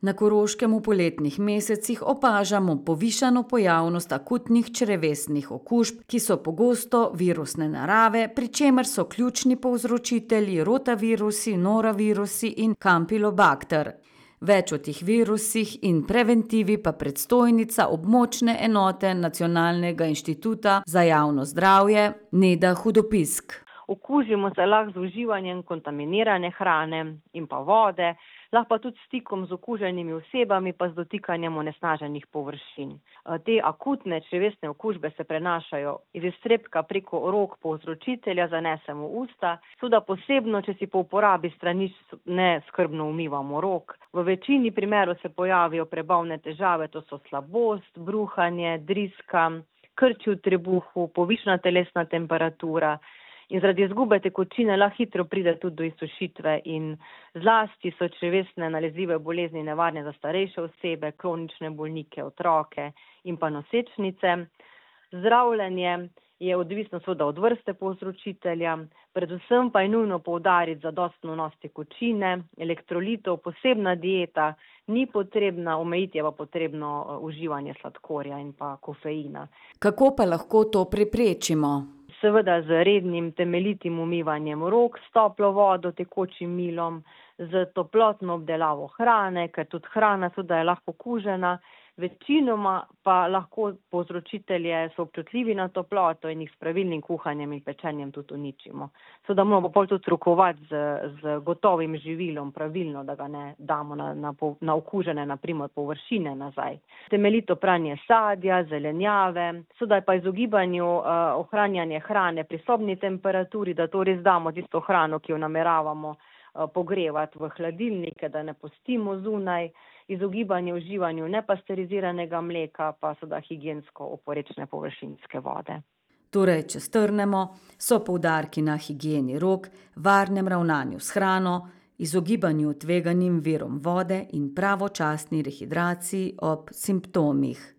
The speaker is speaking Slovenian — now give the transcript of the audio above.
Na Koroškem v poletnih mesecih opažamo povišano pojavnost akutnih črevesnih okužb, ki so pogosto virusne narave, pri čemer so ključni povzročitelji rotavirusi, norovirusi in kampilobakter. Več o teh virusih in preventivi pa predstojnica območne enote Nacionalnega inštituta za javno zdravje Neda Hudopisk. Okužimo se lahko z uživanjem kontaminirane hrane in pa vode, lahko pa tudi stikom z okuženimi osebami pa z dotikanjem onesnaženih površin. Te akutne črevesne okužbe se prenašajo iz iztrebka preko rok povzročitelja, zanesemo v usta, tudi posebno, če si po uporabi stranišč neskrbno umivamo rok. V večini primerov se pojavijo prebavne težave, to so slabost, bruhanje, driska, krči v trebuhu, povišana telesna temperatura. In zaradi izgube tekočine lahko hitro pride tudi do izsušitve in zlasti so črevesne nalezljive bolezni nevarne za starejše osebe, kronične bolnike, otroke in pa nosečnice. Zdravljenje je odvisno seveda od vrste povzročitelja, predvsem pa je nujno poudariti zadostno vnos tekočine, elektrolitov, posebna dieta ni potrebna, omejiti je pa potrebno uživanje sladkorja in pa kofeina. Kako pa lahko to preprečimo? Seveda z rednim temeljitim umivanjem rok s toplo vodo, tekočim milom, z toplotno obdelavo hrane, ker tudi hrana seveda je lahko okužena. Večinoma pa lahko povzročitelje so občutljivi na toploto in jih s pravilnim kuhanjem in pečenjem tudi uničimo. Seveda moramo pa tudi rukovati z gotovim živilom pravilno, da ga ne damo na okužene, na primer površine nazaj. Temeljito pranje sadja, zelenjave, seveda pa izogibanju ohranjanje hrane pri sobni temperaturi, da to res damo tisto hrano, ki jo nameravamo pogrevati v hladilnike, da ne pustimo zunaj, izogibanje uživanju nepasteriziranega mleka, pa seveda higiensko oporečne površinske vode. Torej, če strnemo, so poudarki na higieni rok, varnem ravnanju s hrano, izogibanju tveganim virom vode in pravočasni rehidraciji ob simptomih.